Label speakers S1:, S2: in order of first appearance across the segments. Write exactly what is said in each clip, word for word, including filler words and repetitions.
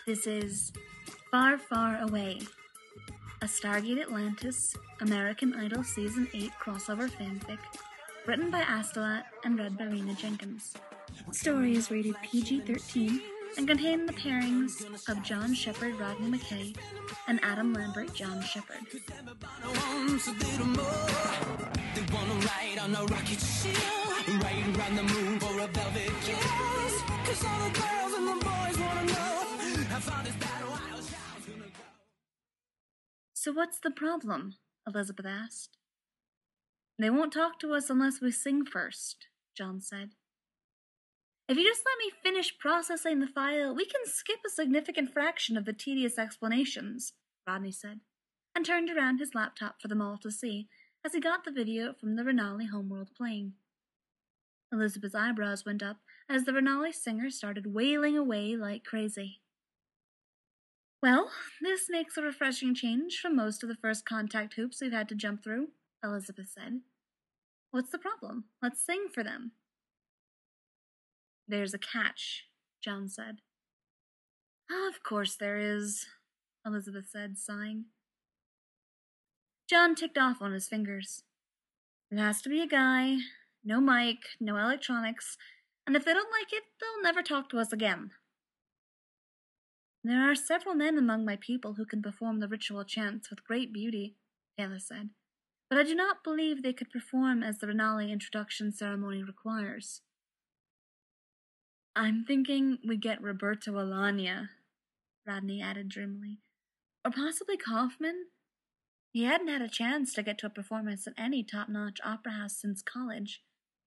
S1: This is Far, Far Away, a Stargate Atlantis American Idol Season eight crossover fanfic, written by Astolat and read by Rena Jenkins. The story is rated P G thirteen and contains the pairings of John Shepard, Rodney McKay, and Adam Lambert, John Shepard. So what's the problem? Elizabeth asked. They won't talk to us unless we sing first, John said. If you just let me finish processing the file, we can skip a significant fraction of the tedious explanations, Rodney said, and turned around his laptop for them all to see as he got the video from the Renali homeworld playing. Elizabeth's eyebrows went up as the Renali singer started wailing away like crazy. Well, this makes a refreshing change from most of the first contact hoops we've had to jump through, Elizabeth said. What's the problem? Let's sing for them. There's a catch, John said. Of course there is, Elizabeth said, sighing. John ticked off on his fingers. It has to be a guy, no mic, no electronics, and if they don't like it, they'll never talk to us again. There are several men among my people who can perform the ritual chants with great beauty, Taylor said, but I do not believe they could perform as the Renali introduction ceremony requires. I'm thinking we get Roberto Alagna, Rodney added dreamily, or possibly Kaufman. He hadn't had a chance to get to a performance at any top-notch opera house since college.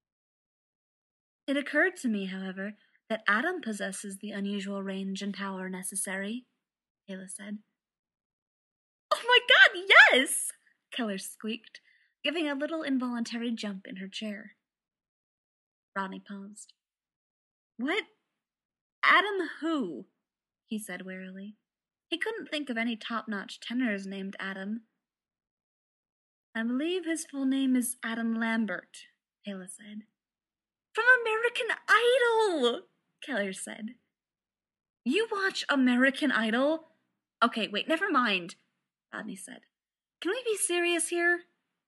S1: It occurred to me, however, that Adam possesses the unusual range and power necessary, Taylor said. Oh my god, yes! Keller squeaked, giving a little involuntary jump in her chair. Rodney paused. What? Adam who? He said wearily. He couldn't think of any top-notch tenors named Adam. I believe his full name is Adam Lambert, Taylor said. From American Idol, Keller said. You watch American Idol? Okay, wait, never mind, Rodney said. Can we be serious here?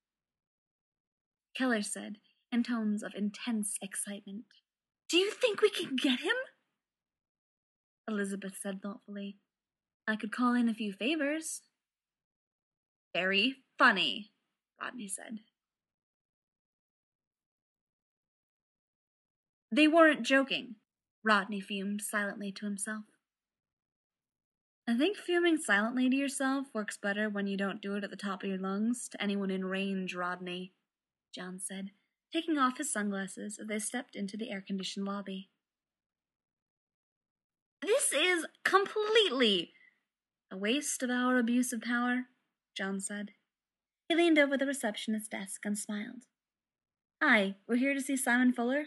S1: Keller said, in tones of intense excitement. Do you think we can get him? Elizabeth said thoughtfully. I could call in a few favors. Very funny, Rodney said. They weren't joking, Rodney fumed silently to himself. I think fuming silently to yourself works better when you don't do it at the top of your lungs to anyone in range, Rodney, John said, taking off his sunglasses as they stepped into the air-conditioned lobby. This is completely a waste of our abuse of power, John said. He leaned over the receptionist's desk and smiled. Hi, we're here to see Simon Fuller.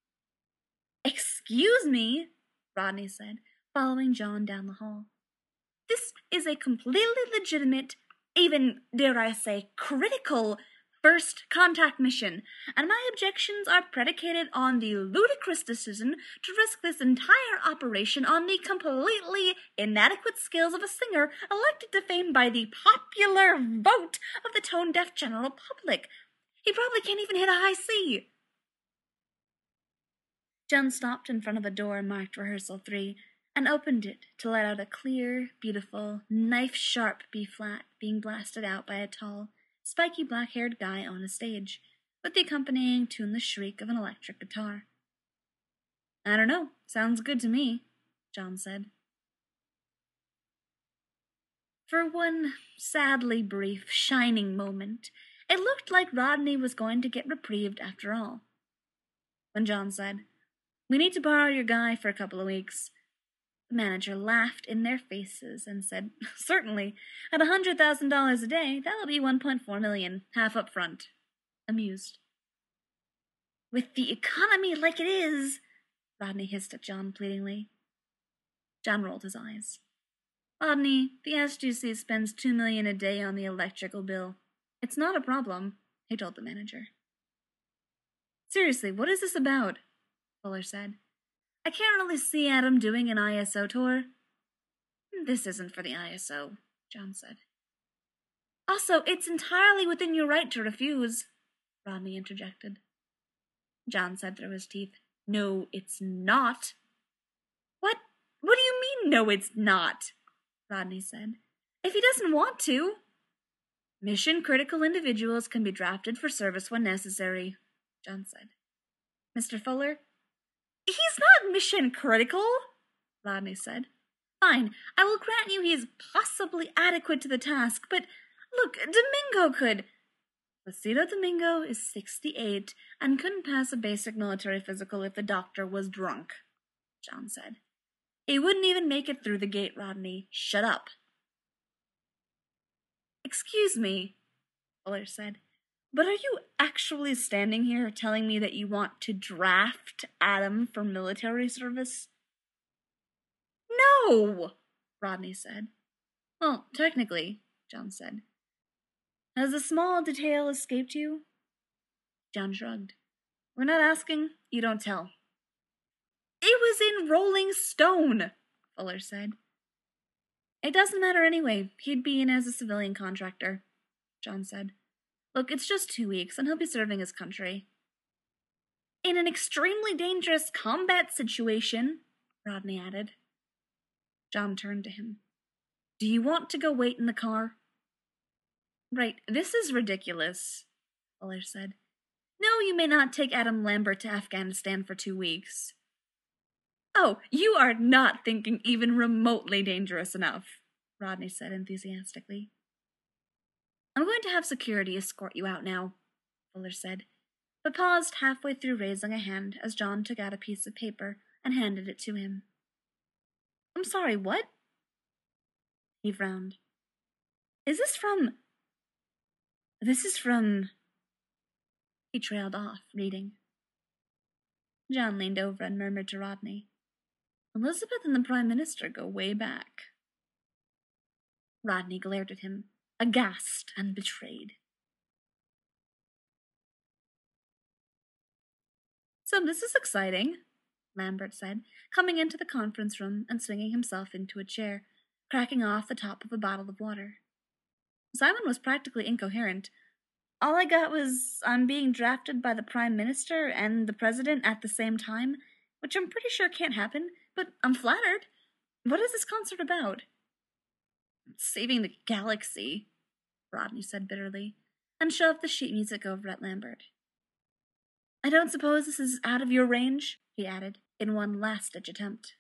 S1: Excuse me, Rodney said, following John down the hall. This is a completely legitimate, even, dare I say, critical first contact mission, and my objections are predicated on the ludicrous decision to risk this entire operation on the completely inadequate skills of a singer elected to fame by the popular vote of the tone-deaf general public. He probably can't even hit a high C. John stopped in front of a door marked Rehearsal three and opened it to let out a clear, beautiful, knife-sharp B-flat being blasted out by a tall, spiky black-haired guy on a stage, with the accompanying tuneless shriek of an electric guitar. I don't know, sounds good to me, John said. For one sadly brief, shining moment, it looked like Rodney was going to get reprieved after all. When John said, We need to borrow your guy for a couple of weeks, the manager laughed in their faces and said, Certainly, at a hundred thousand dollars a day, that'll be one point four million, half up front. Amused. With the economy like it is, Rodney hissed at John pleadingly. John rolled his eyes. Rodney, the S G C spends two million a day on the electrical bill. It's not a problem, he told the manager. Seriously, what is this about? Fuller said. I can't really see Adam doing an I S O tour. This isn't for the I S O, John said. Also, it's entirely within your right to refuse, Rodney interjected. John said through his teeth, No, it's not. What? What do you mean, no, it's not? Rodney said. If he doesn't want to. Mission-critical individuals can be drafted for service when necessary, John said. Mister Fuller? He's not mission-critical, Rodney said. Fine, I will grant you he is possibly adequate to the task, but look, Domingo could. Placido Domingo is sixty-eight and couldn't pass a basic military physical if the doctor was drunk, John said. He wouldn't even make it through the gate, Rodney. Shut up. Excuse me, Fuller said, but are you actually standing here telling me that you want to draft Adam for military service? No, Rodney said. Well, technically, John said. Has a small detail escaped you? John shrugged. We're not asking, you don't tell. It was in Rolling Stone, Fuller said. It doesn't matter anyway. He'd be in as a civilian contractor, John said. Look, it's just two weeks, and he'll be serving his country. In an extremely dangerous combat situation, Rodney added. John turned to him. Do you want to go wait in the car? Right, this is ridiculous, Fuller said. No, you may not take Adam Lambert to Afghanistan for two weeks. Oh, you are not thinking even remotely dangerous enough, Rodney said enthusiastically. I'm going to have security escort you out now, Fuller said, but paused halfway through raising a hand as John took out a piece of paper and handed it to him. I'm sorry, what? He frowned. Is this from... This is from... He trailed off, reading. John leaned over and murmured to Rodney. Elizabeth and the Prime Minister go way back. Rodney glared at him, aghast and betrayed. So this is exciting, Lambert said, coming into the conference room and swinging himself into a chair, cracking off the top of a bottle of water. Simon was practically incoherent. All I got was I'm being drafted by the Prime Minister and the President at the same time, which I'm pretty sure can't happen, but I'm flattered. What is this concert about? Saving the galaxy, Rodney said bitterly, and shoved the sheet music over at Lambert. I don't suppose this is out of your range, he added, in one last-ditch attempt.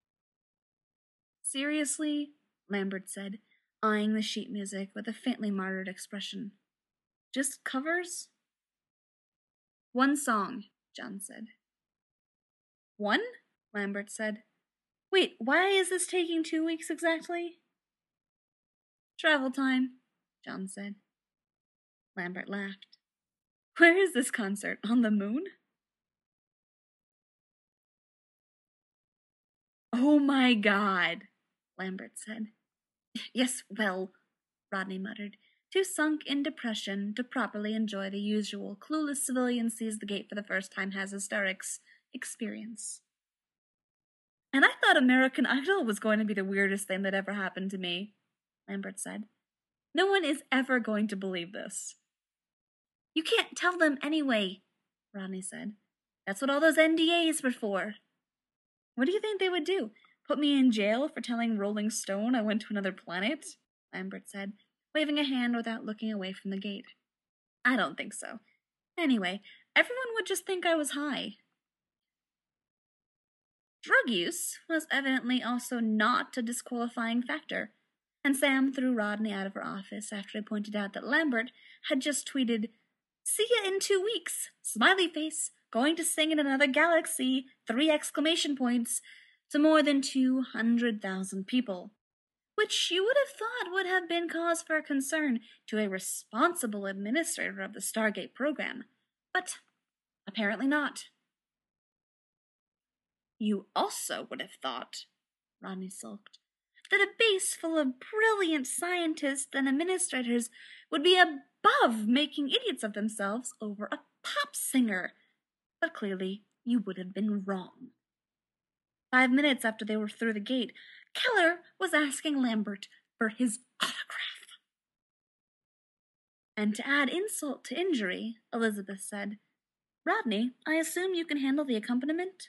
S1: Seriously? Lambert said, eyeing the sheet music with a faintly martyred expression. Just covers? One song, John said. One? Lambert said. Wait, why is this taking two weeks exactly? Travel time, John said. Lambert laughed. Where is this concert? On the moon? Oh my God, Lambert said. Yes, well, Rodney muttered, too sunk in depression to properly enjoy the usual clueless civilian sees the gate for the first time has hysterics experience. And I thought American Idol was going to be the weirdest thing that ever happened to me, Lambert said. No one is ever going to believe this. You can't tell them anyway, Rodney said. That's what all those N D As were for. What do you think they would do? Put me in jail for telling Rolling Stone I went to another planet? Lambert said, waving a hand without looking away from the gate. I don't think so. Anyway, everyone would just think I was high. Drug use was evidently also not a disqualifying factor, and Sam threw Rodney out of her office after he pointed out that Lambert had just tweeted, See ya in two weeks, smiley face, going to sing in another galaxy, three exclamation points, to more than two hundred thousand people, which you would have thought would have been cause for concern to a responsible administrator of the Stargate program, but apparently not. You also would have thought, Rodney sulked, that a base full of brilliant scientists and administrators would be above making idiots of themselves over a pop singer. But clearly, you would have been wrong. Five minutes after they were through the gate, Keller was asking Lambert for his autograph. And to add insult to injury, Elizabeth said, "Rodney, I assume you can handle the accompaniment?"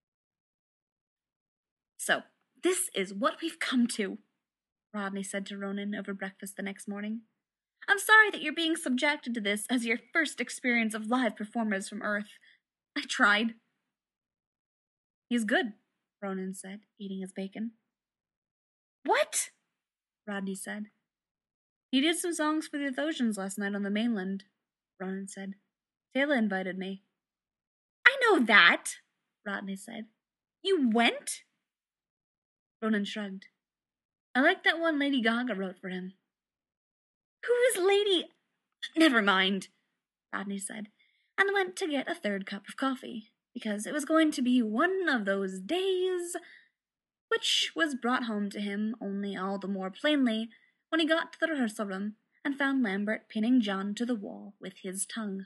S1: "So, this is what we've come to," Rodney said to Ronan over breakfast the next morning. "I'm sorry that you're being subjected to this as your first experience of live performers from Earth. I tried." "He's good," Ronan said, eating his bacon. "What?" Rodney said. "He did some songs for the Athosians last night on the mainland," Ronan said. "Taylor invited me." "I know that," Rodney said. "You went?" Ronan shrugged. "I like that one Lady Gaga wrote for him." "Who is Lady—" "Never mind," Rodney said, and went to get a third cup of coffee, because it was going to be one of those days, which was brought home to him only all the more plainly when he got to the rehearsal room and found Lambert pinning John to the wall with his tongue.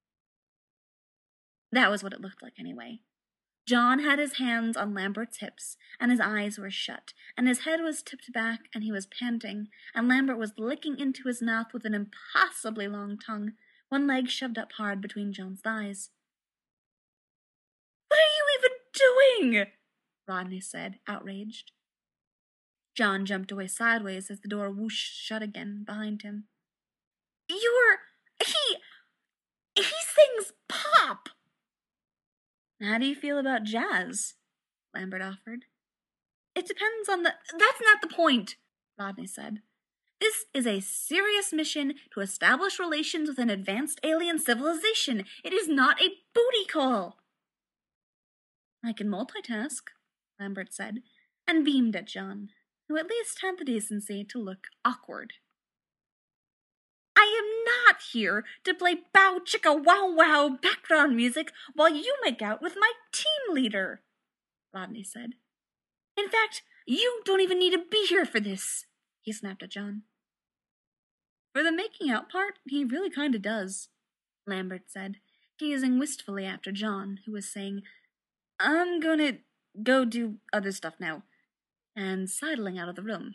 S1: That was what it looked like anyway. John had his hands on Lambert's hips, and his eyes were shut, and his head was tipped back, and he was panting, and Lambert was licking into his mouth with an impossibly long tongue, one leg shoved up hard between John's thighs. "What are you even doing?" Rodney said, outraged. John jumped away sideways as the door whooshed shut again behind him. "You're... he... he sings pop!" "How do you feel about jazz?" Lambert offered. "It depends on the—" "That's not the point," Rodney said. "This is a serious mission to establish relations with an advanced alien civilization. It is not a booty call." "I can multitask," Lambert said, and beamed at John, who at least had the decency to look awkward. "I am not here to play bow chicka wow wow background music while you make out with my team leader," Rodney said. "In fact, you don't even need to be here for this," he snapped at John. "For the making out part, he really kinda does," Lambert said, gazing wistfully after John, who was saying, "I'm gonna go do other stuff now," and sidling out of the room.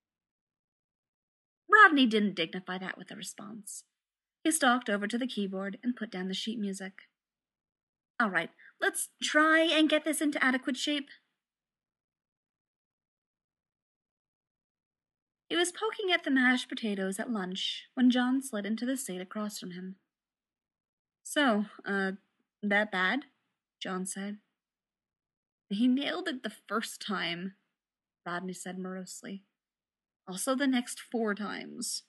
S1: Rodney didn't dignify that with a response. He stalked over to the keyboard and put down the sheet music. "All right, let's try and get this into adequate shape." He was poking at the mashed potatoes at lunch when John slid into the seat across from him. "So, uh, that bad?" John said. "He nailed it the first time," Rodney said morosely. "Also the next four times."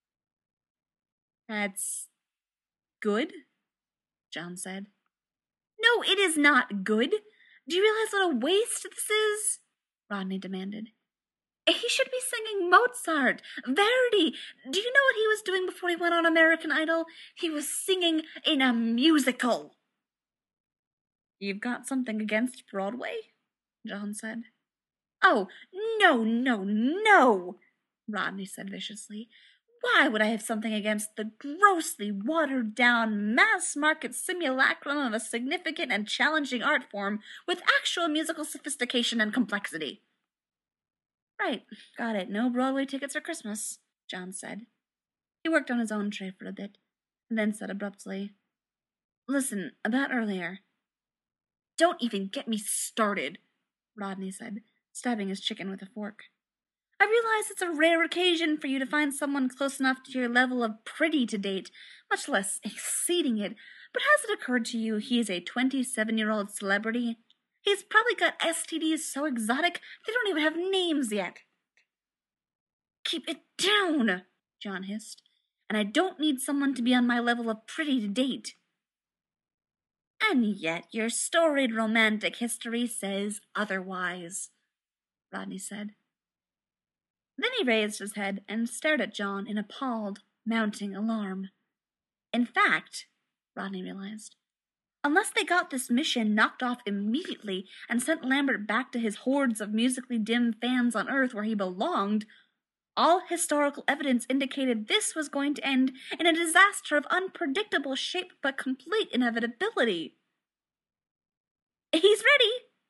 S1: "That's good?" John said. "No, it is not good. Do you realize what a waste this is?" Rodney demanded. "He should be singing Mozart, Verdi. Do you know what he was doing before he went on American Idol? He was singing in a musical." "You've got something against Broadway?" John said. "Oh, no, no, no," Rodney said viciously. "Why would I have something against the grossly watered-down, mass-market simulacrum of a significant and challenging art form with actual musical sophistication and complexity?" "Right, got it. No Broadway tickets for Christmas," John said. He worked on his own tray for a bit, and then said abruptly, "Listen, about earlier." "Don't even get me started," Rodney said, stabbing his chicken with a fork. "I realize it's a rare occasion for you to find someone close enough to your level of pretty to date, much less exceeding it, but has it occurred to you he is a twenty-seven-year-old celebrity? He's probably got S T Ds so exotic they don't even have names yet." "Keep it down," John hissed, "and I don't need someone to be on my level of pretty to date." "And yet your storied romantic history says otherwise," Rodney said. Then he raised his head and stared at John in appalled, mounting alarm. In fact, Rodney realized, unless they got this mission knocked off immediately and sent Lambert back to his hordes of musically dim fans on Earth where he belonged, all historical evidence indicated this was going to end in a disaster of unpredictable shape but complete inevitability. "He's ready,"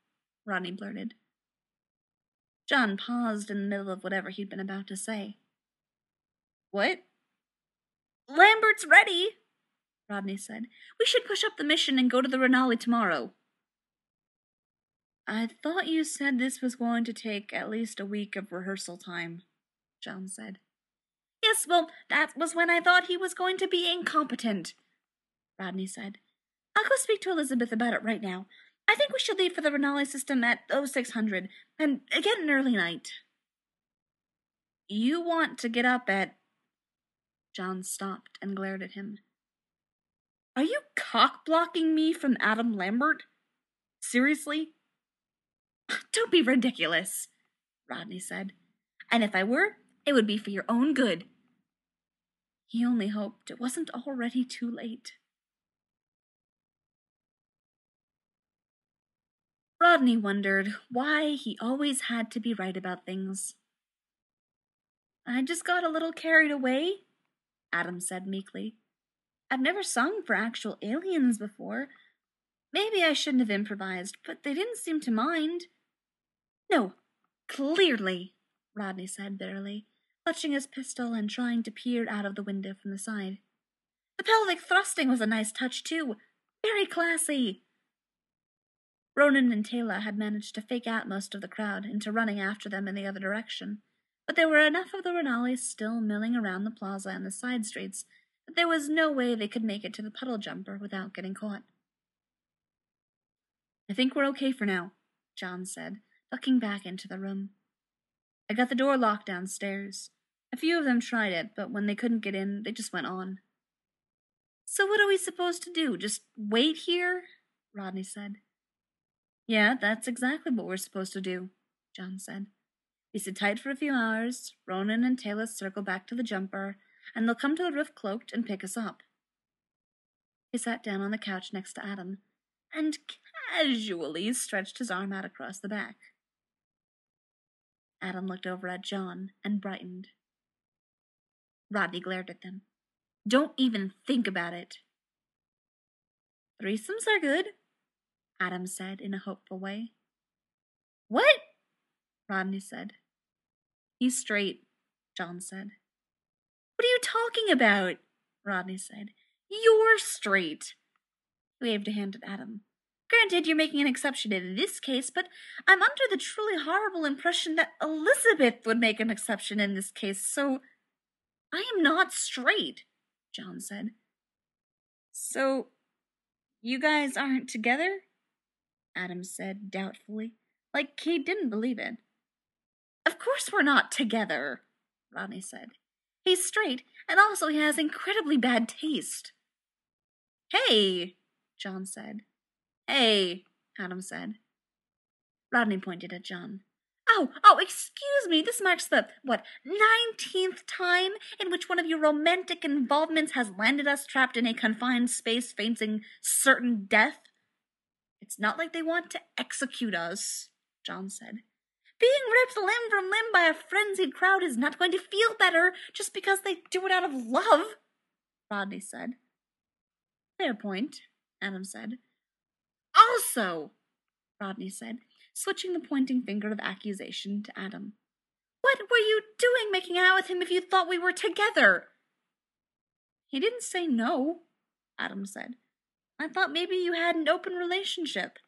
S1: Rodney blurted. John paused in the middle of whatever he'd been about to say. What? Lambert's ready, Rodney said. We should push up the mission and go to the Renali tomorrow. I thought you said this was going to take at least a week of rehearsal time, John said. Yes, well, that was when I thought he was going to be incompetent, Rodney said. I'll go speak to Elizabeth about it right now. I think we should leave for the Renali system at oh six hundred, and get an early night. You want to get up at... John stopped and glared at him. Are you cock-blocking me from Adam Lambert? Seriously? Don't be ridiculous, Rodney said. And if I were, it would be for your own good. He only hoped it wasn't already too late. Rodney wondered why he always had to be right about things. I just got a little carried away, Adam said meekly. I've never sung for actual aliens before. Maybe I shouldn't have improvised, but they didn't seem to mind. No, clearly, Rodney said bitterly, clutching his pistol and trying to peer out of the window from the side. The pelvic thrusting was a nice touch, too. Very classy. Ronan and Taylor had managed to fake out most of the crowd into running after them in the other direction, but there were enough of the Renalis still milling around the plaza and the side streets that there was no way they could make it to the puddle jumper without getting caught. I think we're okay for now, John said, ducking back into the room. I got the door locked downstairs. A few of them tried it, but when they couldn't get in, they just went on. So what are we supposed to do? Just wait here? Rodney said. Yeah, that's exactly what we're supposed to do, John said. We sit tight for a few hours, Ronan and Taylor circle back to the jumper, and they'll come to the roof cloaked and pick us up. He sat down on the couch next to Adam, and casually stretched his arm out across the back. Adam looked over at John and brightened. Rodney glared at them. Don't even think about it. Threesomes are good, Adam said in a hopeful way. What? Rodney said. He's straight, John said. What are you talking about? Rodney said. You're straight. He waved a hand at Adam. Granted, you're making an exception in this case, but I'm under the truly horrible impression that Elizabeth would make an exception in this case, so I am not straight, John said. So, you guys aren't together? Adam said doubtfully, like he didn't believe it. Of course we're not together, Rodney said. He's straight, and also he has incredibly bad taste. Hey, John said. Hey, Adam said. Rodney pointed at John. Oh, oh, excuse me, this marks the, what, nineteenth time in which one of your romantic involvements has landed us trapped in a confined space facing certain death. It's not like they want to execute us, John said. Being ripped limb from limb by a frenzied crowd is not going to feel better just because they do it out of love, Rodney said. Fair point, Adam said. Also, Rodney said, switching the pointing finger of accusation to Adam. What were you doing making out with him if you thought we were together? He didn't say no, Adam said. I thought maybe you had an open relationship.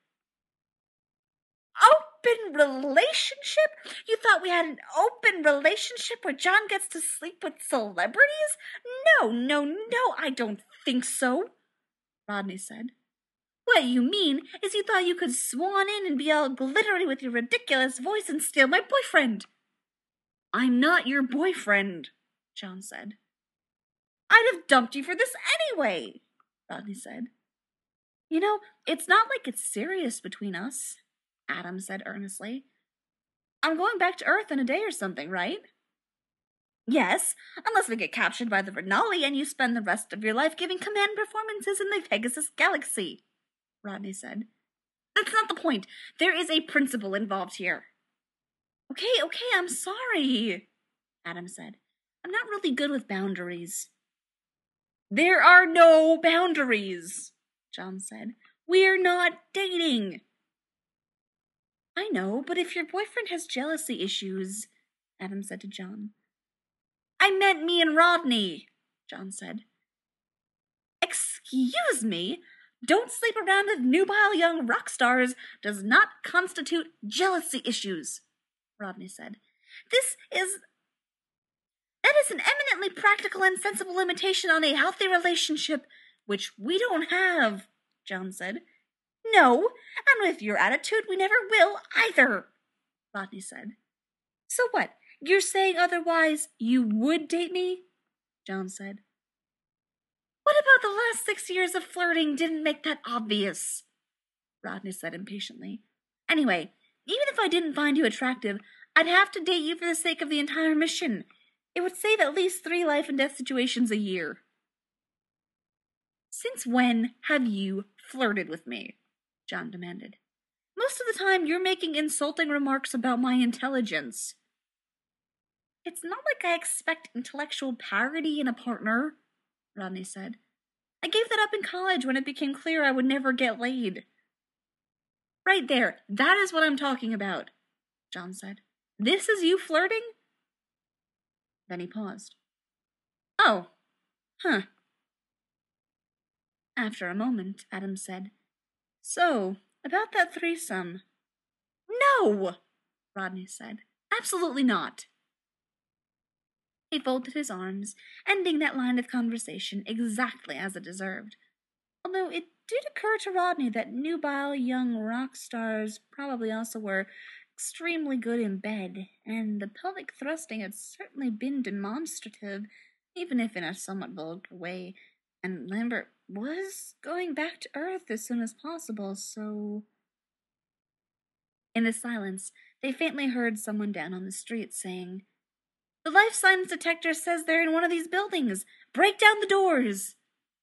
S1: Open relationship? You thought we had an open relationship where John gets to sleep with celebrities? No, no, no, I don't think so, Rodney said. What you mean is you thought you could swan in and be all glittery with your ridiculous voice and steal my boyfriend. I'm not your boyfriend, John said. I'd have dumped you for this anyway, Rodney said. You know, it's not like it's serious between us, Adam said earnestly. I'm going back to Earth in a day or something, right? Yes, unless we get captured by the Renali and you spend the rest of your life giving command performances in the Pegasus Galaxy, Rodney said. That's not the point. There is a principle involved here. Okay, okay, I'm sorry, Adam said. I'm not really good with boundaries. There are no boundaries, John said. We're not dating. I know, but if your boyfriend has jealousy issues, Adam said to John. I meant me and Rodney, John said. Excuse me? Don't sleep around with nubile young rock stars does not constitute jealousy issues, Rodney said. This is... That is an eminently practical and sensible limitation on a healthy relationship, which we don't have, John said. No, and with your attitude we never will either, Rodney said. So what? You're saying otherwise you would date me? John said. What about the last six years of flirting didn't make that obvious? Rodney said impatiently. Anyway, even if I didn't find you attractive, I'd have to date you for the sake of the entire mission. It would save at least three life and death situations a year. Since when have you flirted with me? John demanded. Most of the time you're making insulting remarks about my intelligence. It's not like I expect intellectual parity in a partner, Rodney said. I gave that up in college when it became clear I would never get laid. Right there, that is what I'm talking about, John said. This is you flirting? Then he paused. Oh, huh. After a moment, Adam said, So, about that threesome. No, Rodney said. Absolutely not. He folded his arms, ending that line of conversation exactly as it deserved. Although it did occur to Rodney that nubile young rock stars probably also were extremely good in bed, and the pelvic thrusting had certainly been demonstrative, even if in a somewhat vulgar way, and Lambert was going back to Earth as soon as possible, so... In the silence, they faintly heard someone down on the street saying, The life science detector says they're in one of these buildings. Break down the doors.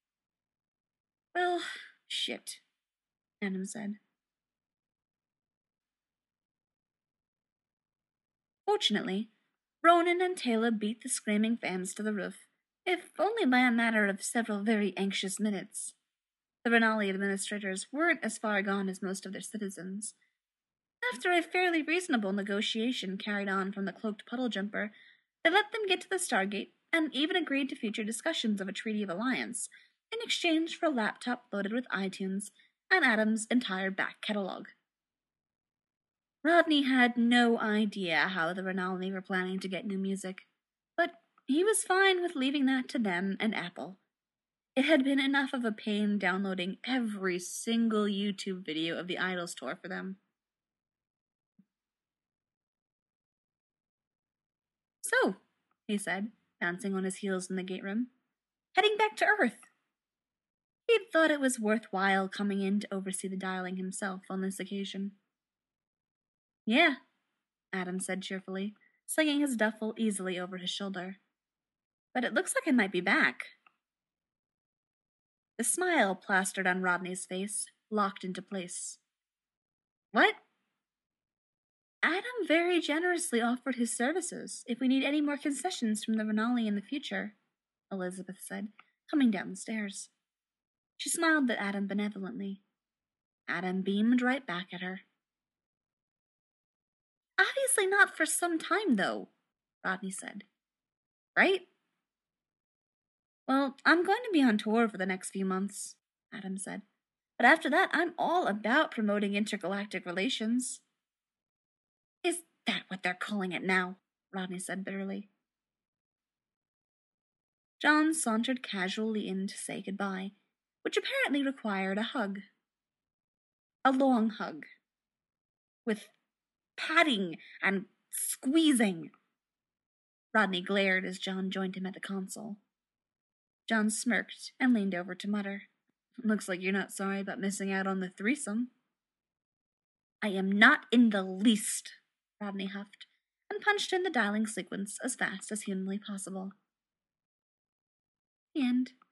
S1: Well, shit, Adam said. Fortunately, Ronan and Taylor beat the screaming fans to the roof, if only by a matter of several very anxious minutes. The Renali administrators weren't as far gone as most of their citizens. After a fairly reasonable negotiation carried on from the cloaked puddle jumper, they let them get to the Stargate and even agreed to future discussions of a treaty of alliance in exchange for a laptop loaded with iTunes and Adam's entire back catalog. Rodney had no idea how the Renali were planning to get new music, but he was fine with leaving that to them and Apple. It had been enough of a pain downloading every single YouTube video of the Idols tour for them. So, he said, bouncing on his heels in the gate room, heading back to Earth. He'd thought it was worthwhile coming in to oversee the dialing himself on this occasion. Yeah, Adam said cheerfully, slinging his duffel easily over his shoulder. But it looks like I might be back. The smile plastered on Rodney's face locked into place. What? Adam very generously offered his services if we need any more concessions from the Renali in the future, Elizabeth said, coming down the stairs. She smiled at Adam benevolently. Adam beamed right back at her. Obviously not for some time, though, Rodney said. Right? Well, I'm going to be on tour for the next few months, Adam said. But after that, I'm all about promoting intergalactic relations. Is that what they're calling it now? Rodney said bitterly. John sauntered casually in to say goodbye, which apparently required a hug. A long hug. With patting and squeezing. Rodney glared as John joined him at the console. John smirked and leaned over to mutter, Looks like you're not sorry about missing out on the threesome. I am not in the least, Rodney huffed, and punched in the dialing sequence as fast as humanly possible. The end.